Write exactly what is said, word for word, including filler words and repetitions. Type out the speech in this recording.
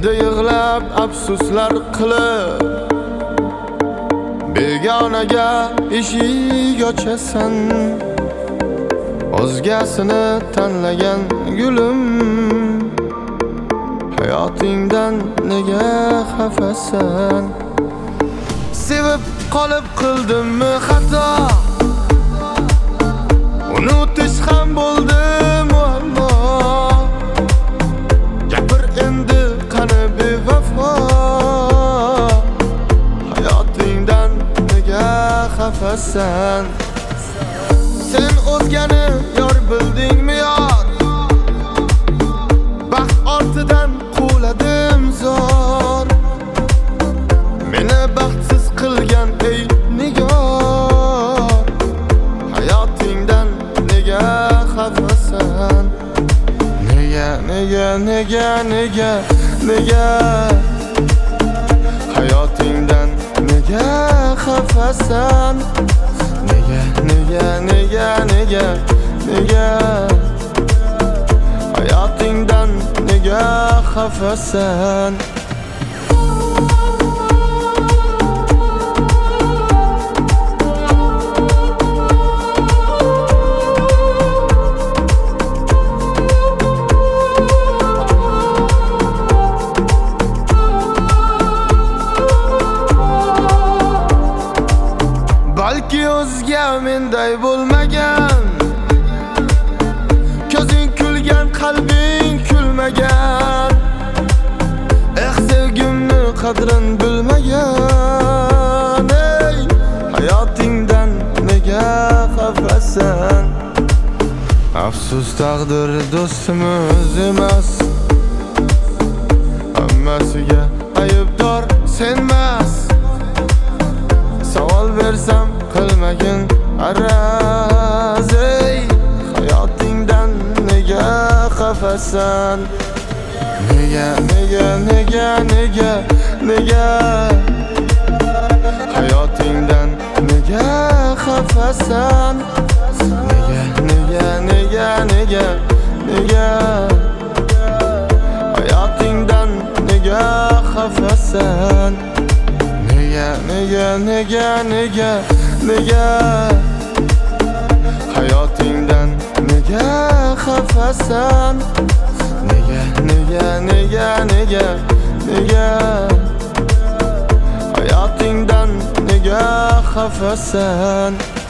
endi yig'lab afsuslar qilib begonaga eshik ochasan. O'zgasini tanlagan gulim, hayotingdan nega xafasan? Sevib qolib qildimmi xato, unutish ham bo'ldi muammo. Gapir endi qani bevafo, hayotingdan nega xafasan? Sen o'zgani yor bildingmi yor? Baxt ortidan quvladim zor. Meni baxtsiz qilgan ey nigor, hayotingdan nega xafasan? Nega, nega, nega, nega, nega, hayotingdan nega xafasan? Nega, nega, nega, nega, nega, hayotingdan nega xafasan? Balki o'zga menday bo'lmagan, ko'zing kulgan, qalbing kulmagan. Eh, sevgimni qadrin bilmagan. Ey, hayotingdan nega xafasan? Afsus, taqdir do'stimiz emas, hammasiga aybdor senmas. Savol bersam qilmagin araz, ey, hayotingdan nega xafasan? Nega, nega, nega, nega, nega, hayotingdan nega xafasan? Nega, nega, nega, nega, nega, hayotingdan nega xafasan? Nega, nega, nega, nega, nega, hayotingdan nega xafasan? Nega, nega, nega, nega, nega, hayotingdan nega xafasan?